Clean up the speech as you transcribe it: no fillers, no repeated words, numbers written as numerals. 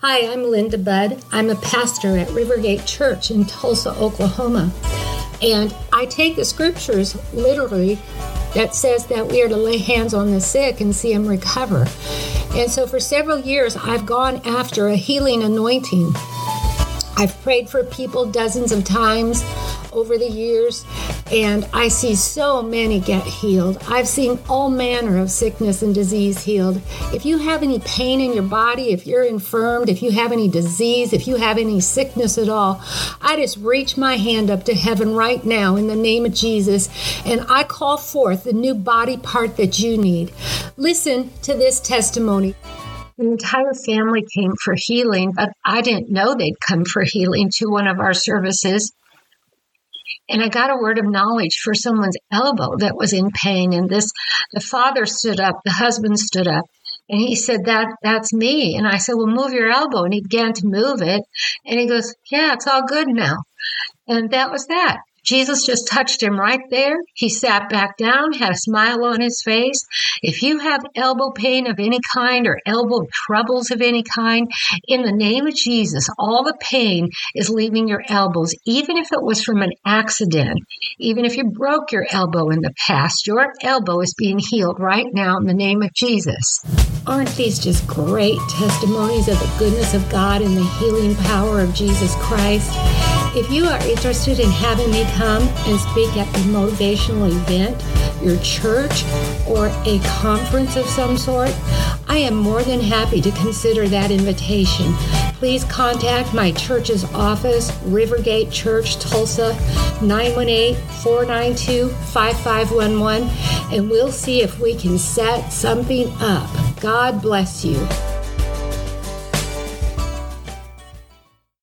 Hi, I'm Linda Budd. I'm a pastor at Rivergate Church in Tulsa, Oklahoma. And I take the scriptures literally that says that we are to lay hands on the sick and see them recover. And so for several years, I've gone after a healing anointing. I've prayed for people dozens of times over the years, and I see so many get healed. I've seen all manner of sickness and disease healed. If you have any pain in your body, if you're infirmed, if you have any disease, if you have any sickness at all, I just reach my hand up to heaven right now in the name of Jesus, and I call forth the new body part that you need. Listen to this testimony. The entire family came for healing, but I didn't know they'd come for healing to one of our services. And I got a word of knowledge for someone's elbow that was in pain. And the father stood up, the husband stood up, and he said, that's me. And I said, well, move your elbow. And he began to move it. And he goes, yeah, it's all good now. And that was that. Jesus just touched him right there. He sat back down, had a smile on his face. If you have elbow pain of any kind or elbow troubles of any kind, in the name of Jesus, all the pain is leaving your elbows, even if it was from an accident, even if you broke your elbow in the past, your elbow is being healed right now in the name of Jesus. Aren't these just great testimonies of the goodness of God and the healing power of Jesus Christ? If you are interested in having me come and speak at a motivational event, your church, or a conference of some sort, I am more than happy to consider that invitation. Please contact my church's office, Rivergate Church, Tulsa, 918-492-5511, and we'll see if we can set something up. God bless you.